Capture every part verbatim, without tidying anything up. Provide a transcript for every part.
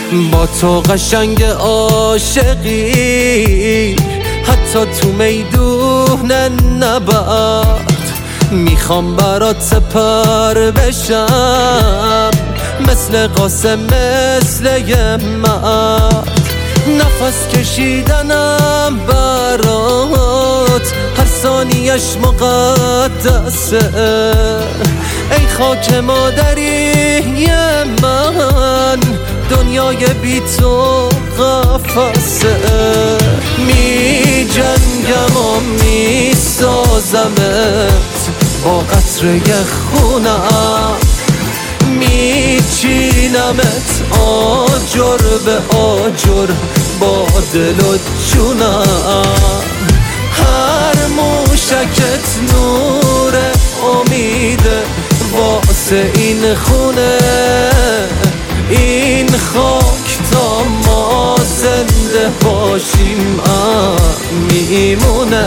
با تو قشنگ عاشقی حتی تو میدون نبرد. میخوام برات سپر بشم مثل قاسم مثل یه مرد. نفس کشیدنم برات هر ثانیش مقدسه. ای خاک مادری من دنیای بی تو قفسه. می جنگم و می سازمت با قطره خونم. می چینمت آجر به آجر با دل و جونم. هر موشکت نور امیده واسه این خونه. این خاک تا ما زنده باشیم میمونه.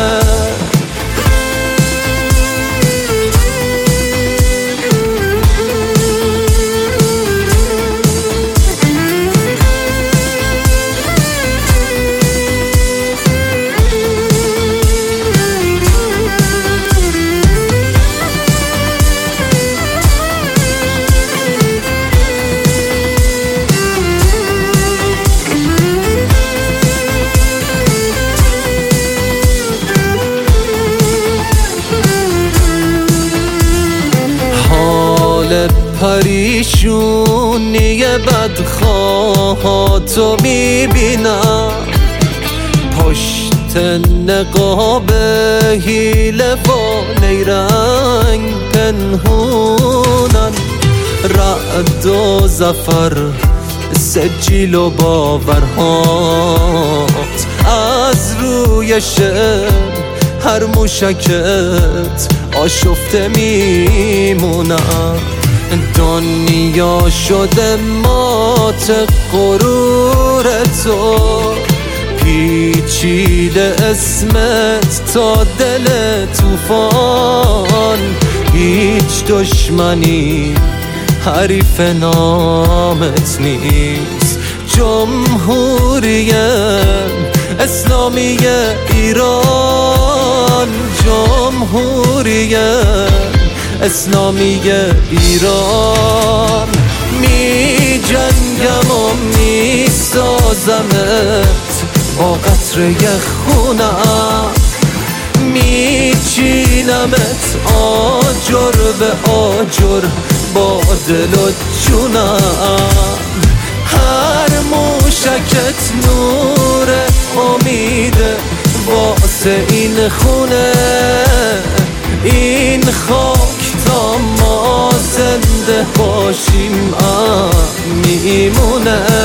پریشونی بدخواهاتو میبینم پشت نقاب حیله و نیرنگ پنهونن. رعد و زفر سجیل و باورهات از روی شعر هر موشکت آشفته میمونم. دنیا شده مات غرور تو پیچیده اسمت تا دل طوفان. هیچ دشمنی حریف نامت نیست. جمهوری اسلامی ایران جمهوری اسلامی ایران. می جنگم و می سازمت با قطره خونم. می چینمت آجر به آجر با دل و جونم. هر موشکت نور امیده واسه این خونه. این خاک تا ما زنده باشیم میمونه.